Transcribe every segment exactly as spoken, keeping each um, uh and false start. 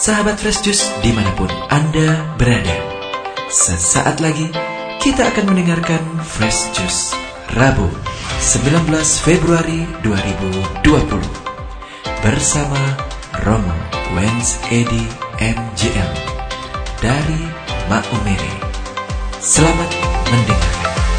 Sahabat Fresh Juice dimanapun Anda berada, sesaat lagi kita akan mendengarkan Fresh Juice Rabu sembilan belas Februari dua ribu dua puluh bersama Romo Wens Edi M J L dari Maumere. Selamat mendengarkan.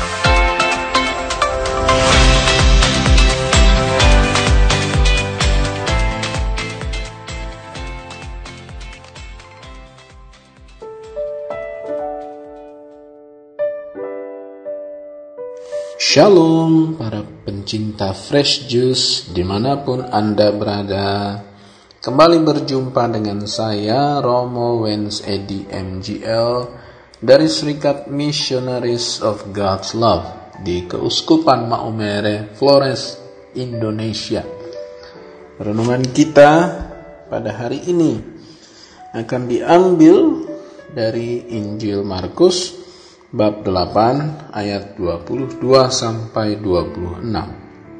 Shalom para pencinta Fresh Juice dimanapun Anda berada. Kembali berjumpa dengan saya Romo Wens Edi M J L dari Serikat Missionaries of God's Love di Keuskupan Maumere, Flores, Indonesia. Renungan kita pada hari ini akan diambil dari Injil Markus bab delapan ayat dua puluh dua sampai dua puluh enam.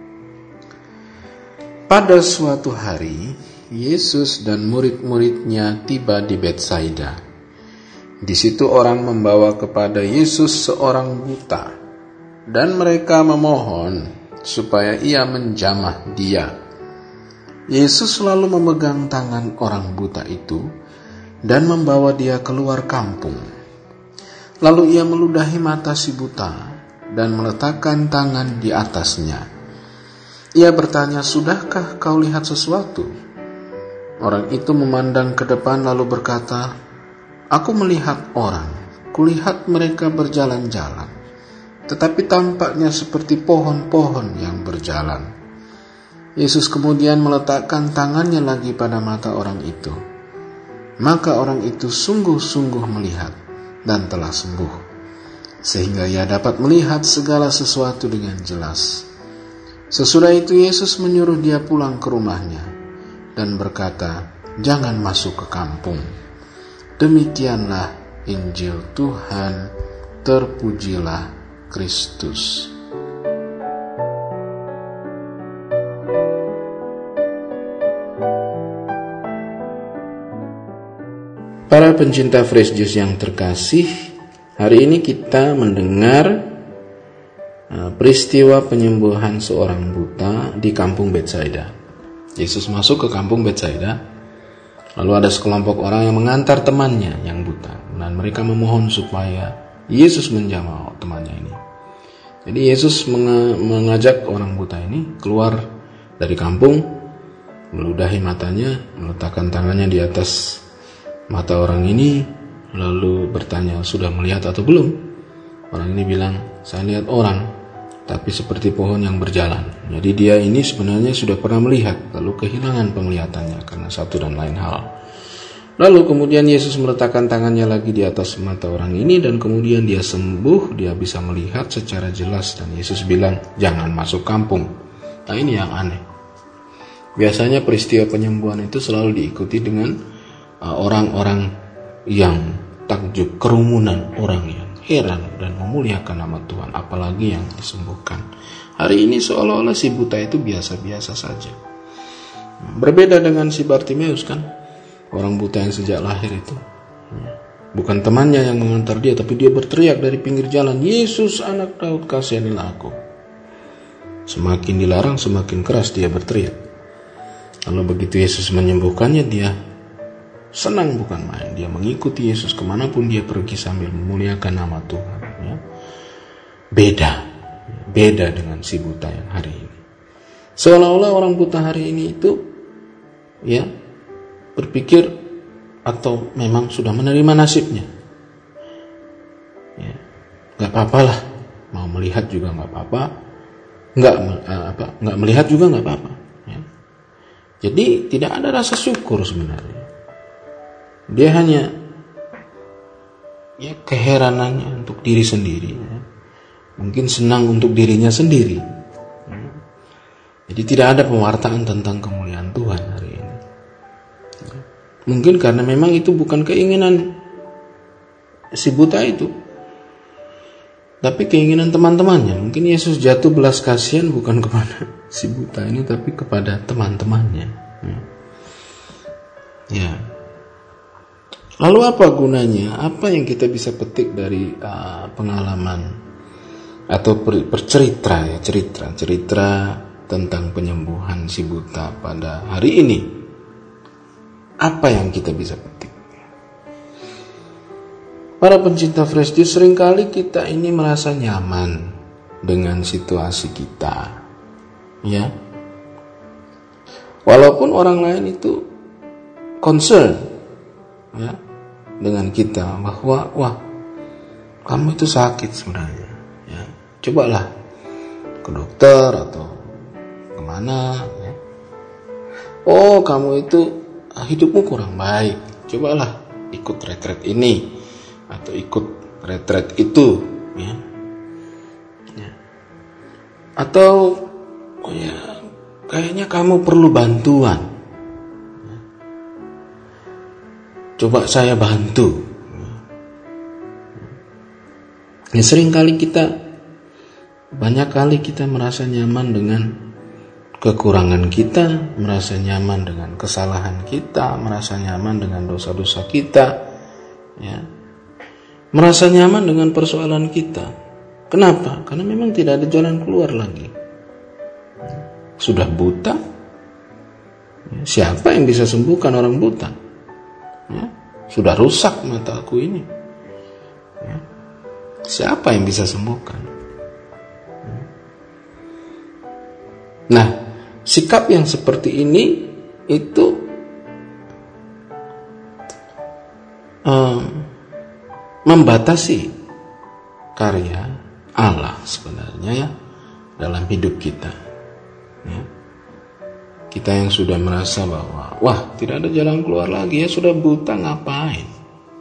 Pada suatu hari, Yesus dan murid-muridnya tiba di Betsaida. Di situ orang membawa kepada Yesus seorang buta, dan mereka memohon supaya ia menjamah dia. Yesus selalu memegang tangan orang buta itu dan membawa dia keluar kampung. Lalu ia meludahi mata si buta dan meletakkan tangan di atasnya. Ia bertanya, "Sudahkah kau lihat sesuatu?" Orang itu memandang ke depan lalu berkata, "Aku melihat orang, kulihat mereka berjalan-jalan, tetapi tampaknya seperti pohon-pohon yang berjalan." Yesus kemudian meletakkan tangannya lagi pada mata orang itu. Maka orang itu sungguh-sungguh melihat dan telah sembuh, sehingga ia dapat melihat segala sesuatu dengan jelas. Sesudah itu Yesus menyuruh dia pulang ke rumahnya dan berkata, "Jangan masuk ke kampung." Demikianlah Injil Tuhan. Terpujilah Kristus. Para pencinta Fresh Juice yang terkasih, hari ini kita mendengar uh, peristiwa penyembuhan seorang buta di kampung Betsaida. Yesus masuk ke kampung Betsaida, lalu ada sekelompok orang yang mengantar temannya yang buta, dan mereka memohon supaya Yesus menjamah temannya ini. Jadi Yesus meng- mengajak orang buta ini keluar dari kampung, meludahi matanya, meletakkan tangannya di atas mata orang ini, lalu bertanya, "Sudah melihat atau belum?" Orang ini bilang, "Saya lihat orang, tapi seperti pohon yang berjalan." Jadi dia ini sebenarnya sudah pernah melihat, lalu kehilangan penglihatannya karena satu dan lain hal. Lalu kemudian Yesus meletakkan tangannya lagi di atas mata orang ini, dan kemudian dia sembuh, dia bisa melihat secara jelas, dan Yesus bilang, "Jangan masuk kampung." Nah, ini yang aneh. Biasanya peristiwa penyembuhan itu selalu diikuti dengan orang-orang yang takjub, kerumunan orang yang heran dan memuliakan nama Tuhan, apalagi yang disembuhkan. Hari ini seolah-olah si buta itu biasa-biasa saja. Berbeda dengan si Bartimeus, kan, orang buta yang sejak lahir itu. Bukan temannya yang mengantar dia, tapi dia berteriak dari pinggir jalan, "Yesus, anak Daud, kasihanilah aku." Semakin dilarang, semakin keras dia berteriak. Lalu begitu Yesus menyembuhkannya, dia senang bukan main. Dia mengikuti Yesus kemanapun dia pergi sambil memuliakan nama Tuhan. Ya. Beda, beda dengan si buta yang hari ini. Seolah-olah orang buta hari ini itu, ya, berpikir atau memang sudah menerima nasibnya. Ya, nggak apa-apalah, mau melihat juga nggak apa-apa, nggak apa, nggak melihat juga nggak apa-apa. Ya. Jadi tidak ada rasa syukur sebenarnya. Dia hanya, ya, keheranannya untuk diri sendiri, ya. Mungkin senang untuk dirinya sendiri, ya. Jadi tidak ada pewartaan tentang kemuliaan Tuhan hari ini, ya. Mungkin karena memang itu bukan keinginan si buta itu, tapi keinginan teman-temannya. Mungkin Yesus jatuh belas kasihan bukan kepada si buta ini, tapi kepada teman-temannya, ya. Ya. Lalu apa gunanya? Apa yang kita bisa petik dari uh, pengalaman atau per, percerita ya, cerita cerita tentang penyembuhan si buta pada hari ini? Apa yang kita bisa petik? Para pencinta fresh juice, seringkali kita ini merasa nyaman dengan situasi kita, ya. Walaupun orang lain itu concern, ya, dengan kita bahwa wah, kamu itu sakit sebenarnya, ya. Cobalah ke dokter atau kemana, ya. Oh, kamu itu hidupmu kurang baik, cobalah ikut retret ini atau ikut retret itu, ya. Ya. Atau oh ya, kayaknya kamu perlu bantuan, coba saya bantu. Ya, sering kali kita, banyak kali kita merasa nyaman dengan kekurangan kita, merasa nyaman dengan kesalahan kita, merasa nyaman dengan dosa-dosa kita, ya, merasa nyaman dengan persoalan kita. Kenapa? Karena memang tidak ada jalan keluar lagi. Sudah buta, siapa yang bisa sembuhkan orang buta? Ya, sudah rusak mata aku ini, ya, siapa yang bisa sembuhkan? Nah, sikap yang seperti ini itu um, membatasi karya Allah sebenarnya, ya, dalam hidup kita, ya. Kita yang sudah merasa bahwa wah, tidak ada jalan keluar lagi, ya sudah buta, ngapain?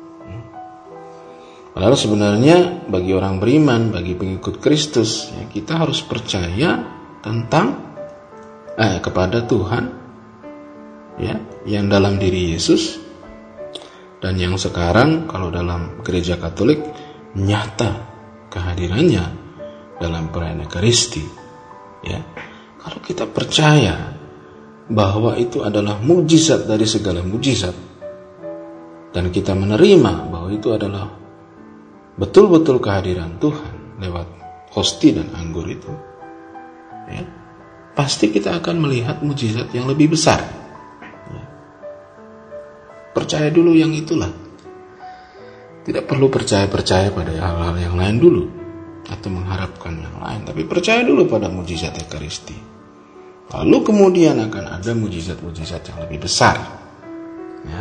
Padahal sebenarnya bagi orang beriman, bagi pengikut Kristus, ya, kita harus percaya tentang eh, kepada Tuhan, ya, yang dalam diri Yesus, dan yang sekarang kalau dalam gereja Katolik nyata kehadirannya dalam perayaan Ekaristi, ya. Kalau kita percaya bahwa itu adalah mujizat dari segala mujizat, dan kita menerima bahwa itu adalah betul-betul kehadiran Tuhan lewat hosti dan anggur itu, ya, pasti kita akan melihat mujizat yang lebih besar, ya. Percaya dulu yang itulah. Tidak perlu percaya-percaya pada hal-hal yang lain dulu atau mengharapkan yang lain, tapi percaya dulu pada mujizat Ekaristi. Lalu kemudian akan ada mujizat-mujizat yang lebih besar, ya.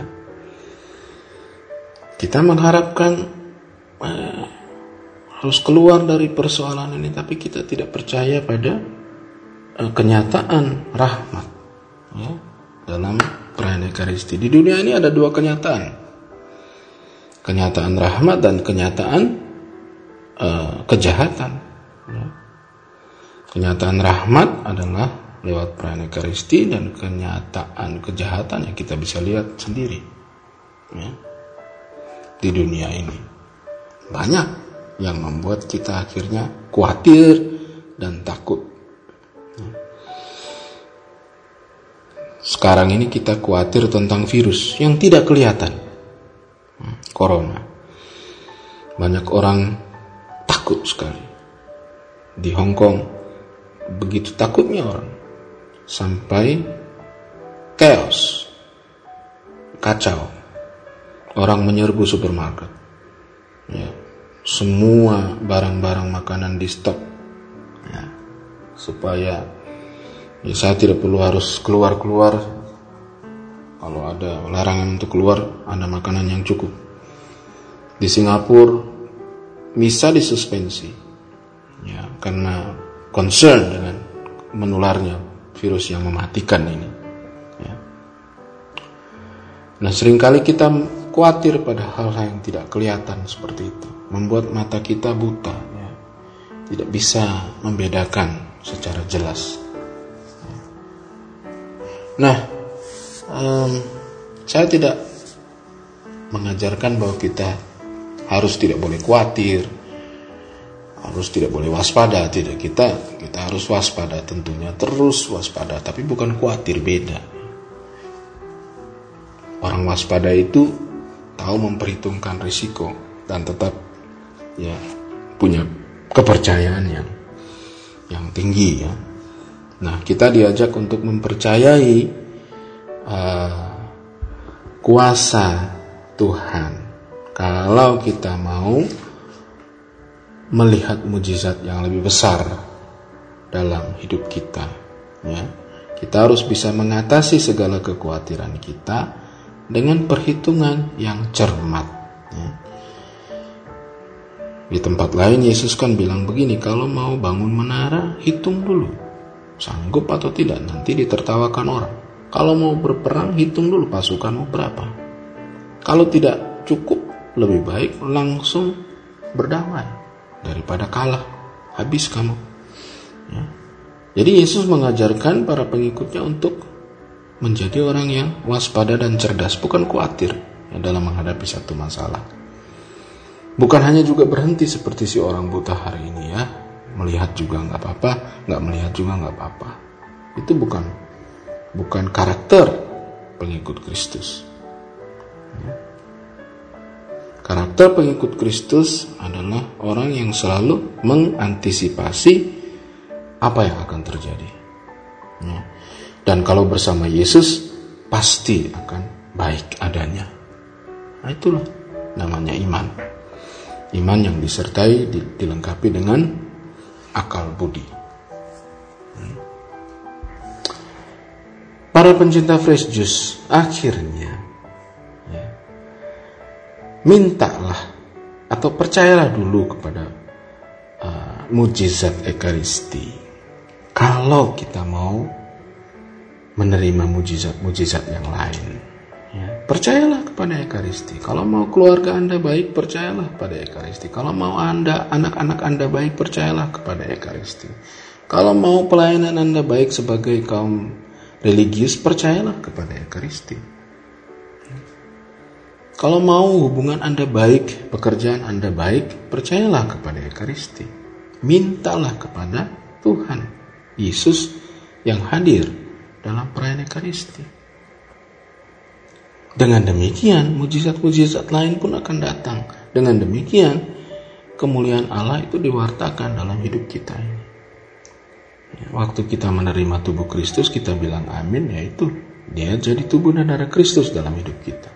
Kita mengharapkan eh, harus keluar dari persoalan ini, tapi kita tidak percaya pada eh, kenyataan rahmat, ya, dalam perayaan Ekaristi. Di dunia ini ada dua kenyataan, kenyataan rahmat dan kenyataan eh, kejahatan, ya. Kenyataan rahmat adalah lewat perayaan Ekaristi, dan kenyataan kejahatan yang kita bisa lihat sendiri, ya, di dunia ini. Banyak yang membuat kita akhirnya khawatir dan takut. Sekarang ini kita khawatir tentang virus yang tidak kelihatan, corona. Banyak orang takut sekali. Di Hong Kong begitu takutnya orang, sampai chaos, kacau. Orang menyerbu supermarket, ya, semua barang-barang makanan di stok, ya, supaya ya, saya tidak perlu harus keluar-keluar. Kalau ada larangan untuk keluar, ada makanan yang cukup. Di Singapura bisa disuspensi, ya, karena concern dengan menularnya virus yang mematikan ini, ya. Nah, seringkali kita khawatir pada hal-hal yang tidak kelihatan seperti itu, membuat mata kita buta, ya, tidak bisa membedakan secara jelas. Nah, um, saya tidak mengajarkan bahwa kita harus tidak boleh khawatir, harus tidak boleh waspada. Tidak, kita kita harus waspada, tentunya terus waspada, tapi bukan khawatir, beda. Orang waspada itu tahu memperhitungkan risiko, dan tetap ya punya kepercayaan yang yang tinggi ya. Nah, kita diajak untuk mempercayai uh, kuasa Tuhan. Kalau kita mau melihat mujizat yang lebih besar dalam hidup kita, ya, kita harus bisa mengatasi segala kekhawatiran kita dengan perhitungan yang cermat. Ya. Di tempat lain Yesus kan bilang begini, kalau mau bangun menara, hitung dulu, sanggup atau tidak, nanti ditertawakan orang. Kalau mau berperang, hitung dulu pasukanmu berapa. Kalau tidak cukup, lebih baik langsung berdamai daripada kalah, habis kamu. Ya. Jadi Yesus mengajarkan para pengikutnya untuk menjadi orang yang waspada dan cerdas, bukan khawatir ya, dalam menghadapi satu masalah. Bukan hanya juga berhenti seperti si orang buta hari ini ya, melihat juga nggak apa-apa, nggak melihat juga nggak apa-apa. Itu bukan bukan karakter pengikut Kristus. Ya. Karakter pengikut Kristus adalah orang yang selalu mengantisipasi apa yang akan terjadi. Ya. Dan kalau bersama Yesus, pasti akan baik adanya. Nah, itulah namanya iman. Iman yang disertai, dilengkapi dengan akal budi. Para pencinta fresh juice, akhirnya ya, mintalah atau percayalah dulu kepada uh, mujizat Ekaristi. Kalau kita mau menerima mujizat-mujizat yang lain, ya, percayalah kepada Ekaristi. Kalau mau keluarga Anda baik, percayalah pada Ekaristi. Kalau mau Anda, anak-anak Anda baik, percayalah kepada Ekaristi. Kalau mau pelayanan Anda baik sebagai kaum religius, percayalah kepada Ekaristi. Kalau mau hubungan Anda baik, pekerjaan Anda baik, percayalah kepada Ekaristi. Mintalah kepada Tuhan Yesus yang hadir dalam perayaan Ekaristi. Dengan demikian, mujizat-mujizat lain pun akan datang. Dengan demikian, kemuliaan Allah itu diwartakan dalam hidup kita ini. Waktu kita menerima tubuh Kristus, kita bilang amin, yaitu dia jadi tubuh dan darah Kristus dalam hidup kita.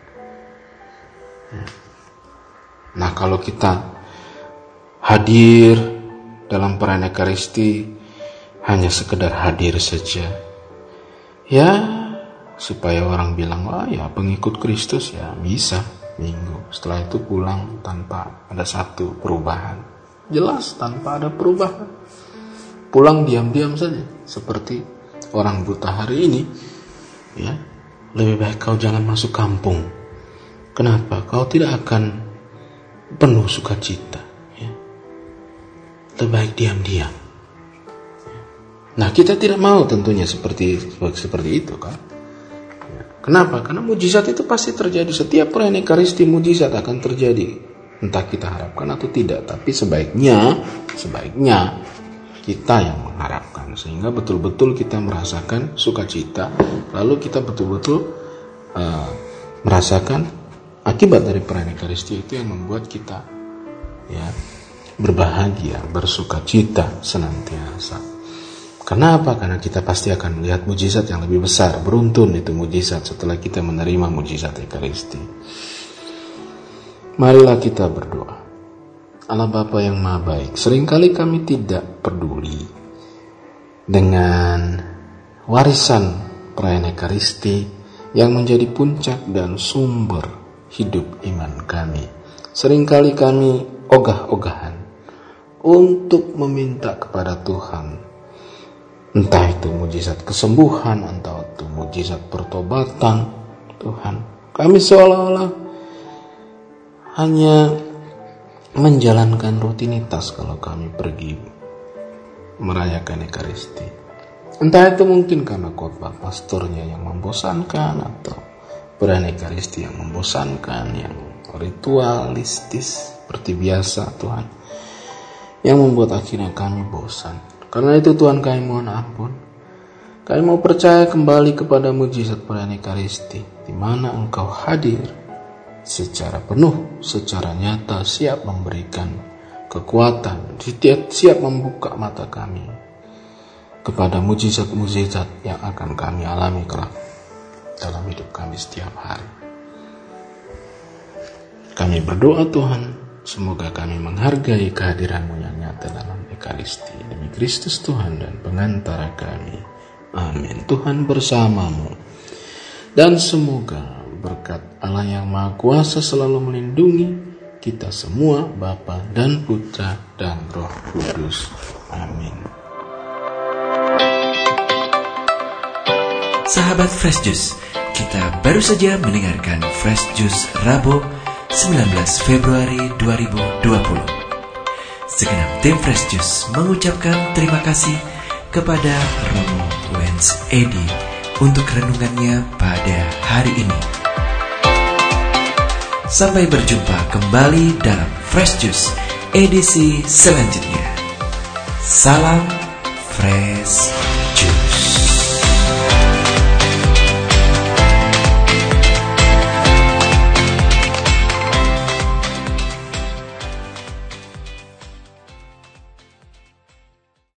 Nah, kalau kita hadir dalam perayaan Ekaristi hanya sekedar hadir saja, ya supaya orang bilang, wah ya pengikut Kristus ya bisa minggu, setelah itu pulang tanpa ada satu perubahan. Jelas tanpa ada perubahan, pulang diam-diam saja seperti orang buta hari ini. Ya, lebih baik kau jangan masuk kampung. Kenapa? Kau tidak akan penuh sukacita. Ya. Lebih baik diam-diam. Nah, kita tidak mau tentunya seperti seperti itu kan. Kenapa? Karena mujizat itu pasti terjadi. Setiap perayaan Ekaristi mujizat akan terjadi. Entah kita harapkan atau tidak. Tapi sebaiknya, sebaiknya kita yang mengharapkan. Sehingga betul-betul kita merasakan sukacita. Lalu kita betul-betul uh, merasakan akibat dari perayaan Ekaristi itu yang membuat kita ya berbahagia, bersukacita senantiasa. Kenapa? Karena kita pasti akan melihat mujizat yang lebih besar. Beruntun itu mujizat setelah kita menerima mujizat Ekaristi. Marilah kita berdoa. Allah Bapa yang Maha Baik, seringkali kami tidak peduli dengan warisan perayaan Ekaristi yang menjadi puncak dan sumber hidup iman kami. Seringkali kami ogah-ogahan untuk meminta kepada Tuhan, entah itu mujizat kesembuhan, entah itu mujizat pertobatan. Tuhan, kami seolah-olah hanya menjalankan rutinitas kalau kami pergi merayakan Ekaristi. Entah itu mungkin karena khotbah pastornya yang membosankan, atau perayaan Ekaristi yang membosankan, yang ritualistis seperti biasa Tuhan, yang membuat akhirnya kami bosan. Karena itu Tuhan, kami mohon ampun. Kami mau percaya kembali kepada mujizat perayaan Ekaristi, di mana Engkau hadir secara penuh, secara nyata siap memberikan kekuatan, siap membuka mata kami kepada mujizat-mujizat yang akan kami alami kelak dalam hidup kami setiap hari. Kami berdoa Tuhan, semoga kami menghargai kehadiran-Mu yang nyata dalam Ekaristi. Demi Kristus Tuhan dan pengantara kami. Amin. Tuhan bersamamu. Dan semoga berkat Allah yang Maha Kuasa selalu melindungi kita semua, Bapa dan Putra dan Roh Kudus. Amin. Sahabat Fresh Juice, kita baru saja mendengarkan Fresh Juice Rabu sembilan belas Februari dua ribu dua puluh. Segenap tim Fresh Juice mengucapkan terima kasih kepada Romo Wens Edi untuk renungannya pada hari ini. Sampai berjumpa kembali dalam Fresh Juice edisi selanjutnya. Salam Fresh